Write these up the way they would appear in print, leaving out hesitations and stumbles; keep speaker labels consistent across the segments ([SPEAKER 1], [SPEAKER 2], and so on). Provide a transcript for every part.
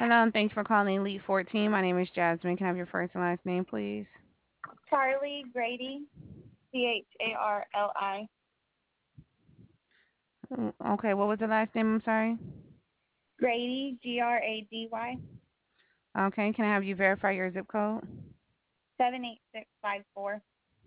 [SPEAKER 1] Hello, and thanks for calling Elite 14. My name is Jasmine. Can I have your first and last name, please?
[SPEAKER 2] Charlie Grady, Charli.
[SPEAKER 1] Okay, what was the last name? I'm sorry.
[SPEAKER 2] Grady, Grady,
[SPEAKER 1] Okay, can I have you verify your zip code?
[SPEAKER 2] 78654.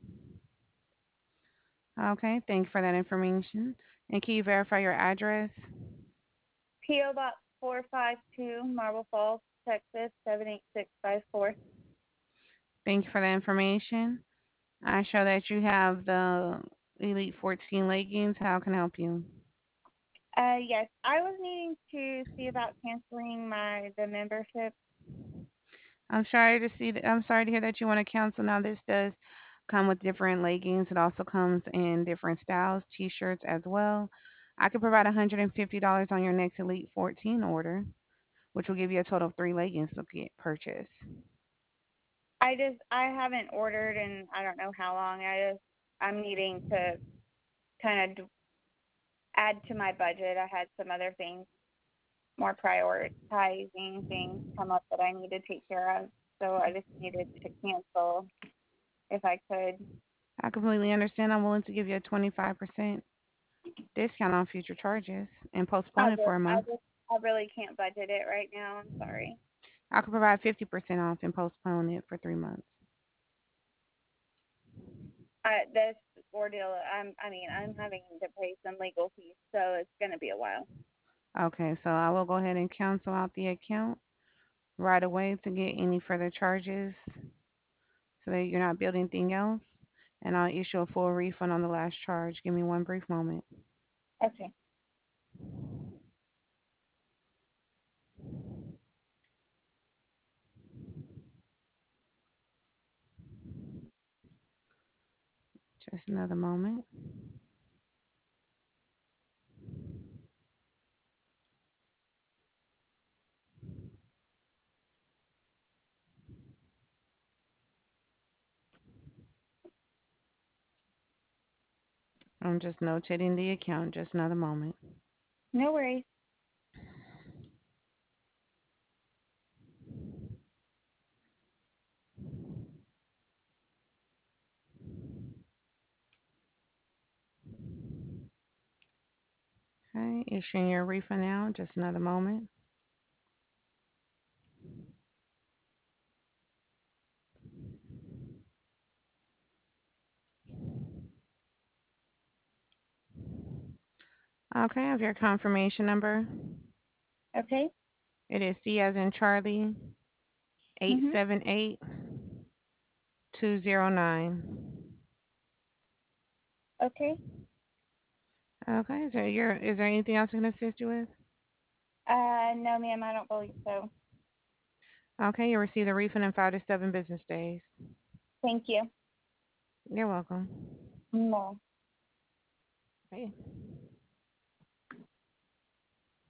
[SPEAKER 1] Okay, thanks for that information. And can you verify your address?
[SPEAKER 2] P.O. Box 452, Marble Falls, Texas, 78654.
[SPEAKER 1] Thank you for that information. I show that you have the Elite 14 leggings. How can I help you?
[SPEAKER 2] Yes, I was needing to see about canceling the membership.
[SPEAKER 1] I'm sorry to hear that you want to cancel. Now this does come with different leggings. It also comes in different styles, t-shirts as well. I could provide $150 on your next Elite 14 order, which will give you a total of 3 leggings to get purchased.
[SPEAKER 2] I haven't ordered in I don't know how long. I'm needing to kind of add to my budget. I had some other things, more prioritizing things come up that I need to take care of. So I just needed to cancel if I could.
[SPEAKER 1] I completely understand. I'm willing to give you a 25% discount on future charges and postpone it for a month.
[SPEAKER 2] I really can't budget it right now. I'm sorry.
[SPEAKER 1] I could provide 50% off and postpone it for 3 months.
[SPEAKER 2] This ordeal, I'm having to pay some legal fees, so it's going to be a while.
[SPEAKER 1] Okay, so I will go ahead and cancel out the account right away to get any further charges so that you're not building anything else. And I'll issue a full refund on the last charge. Give me one brief moment.
[SPEAKER 2] Okay.
[SPEAKER 1] Just another moment. I'm just notating the account. Just another moment.
[SPEAKER 2] No worries.
[SPEAKER 1] Okay, issuing your refund now. Just another moment. Okay, I have your confirmation number.
[SPEAKER 2] Okay.
[SPEAKER 1] It is C as in Charlie, eight
[SPEAKER 2] Mhm.
[SPEAKER 1] seven eight 209.
[SPEAKER 2] Okay.
[SPEAKER 1] Okay, so is there anything else I can assist you with?
[SPEAKER 2] No, ma'am, I don't believe so.
[SPEAKER 1] Okay, you'll receive the refund in 5 to 7 business days.
[SPEAKER 2] Thank you.
[SPEAKER 1] You're welcome.
[SPEAKER 2] No.
[SPEAKER 1] Okay.